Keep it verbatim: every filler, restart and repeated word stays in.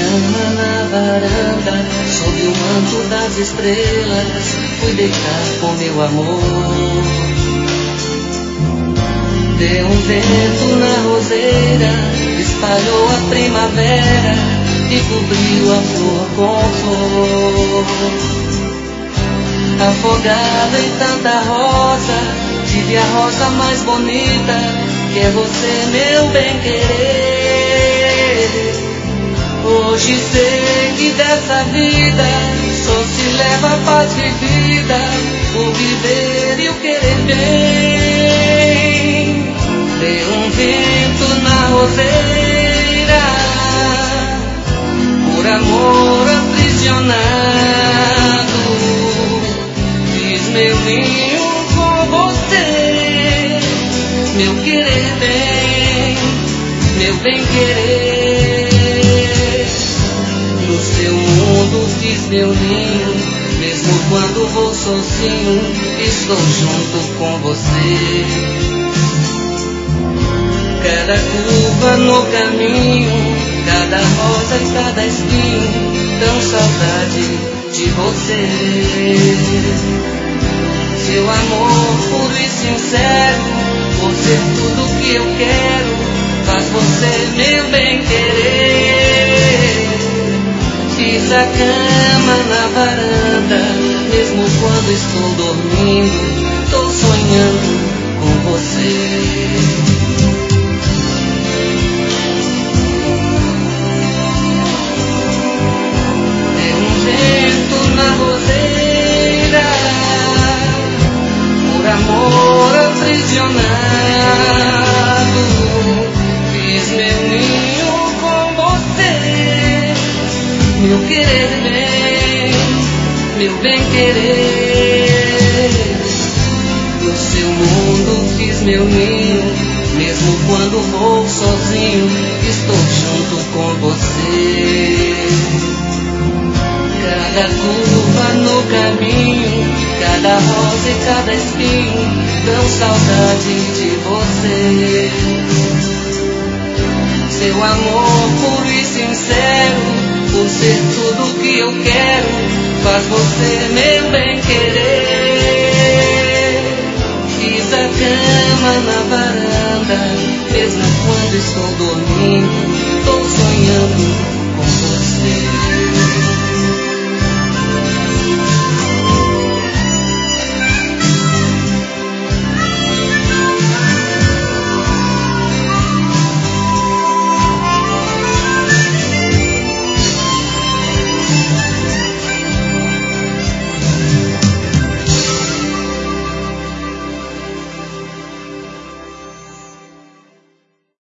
cama na varanda, sob o manto das estrelas, fui deitar com meu amor. Deu um vento na roseira, espalhou a primavera e cobriu a flor com flor. Afogada em tanta rosa, tive a rosa mais bonita, que é você, meu bem-querer. Hoje sei que dessa vida só se leva a paz vivida, o viver e o querer bem. Deu um vento na roseira, por amor aprisionado, fiz meu ninho com você, meu querer bem, meu bem-querer. No seu mundo fiz meu ninho, mesmo quando vou sozinho, estou junto com você. Cada curva no caminho, cada rosa e cada espinho, tão saudade de você. Seu amor puro e sincero, por ser tudo que eu quero, faz você meu bem-querer. Fiz a cama na varanda, mesmo quando estou dormindo, tô sonhando com você. Na roseira, por amor aprisionado, fiz meu ninho com você, meu querer bem, meu bem-querer. No seu mundo fiz meu ninho, mesmo quando vou sozinho, estou junto com você. Cada curva no caminho, cada rosa e cada espinho, dão saudade de você. Seu amor puro e sincero, por ser tudo que eu quero, faz você meu bem-querer. Fiz a cama na varanda, mesmo quando estou dormindo, tô sonhando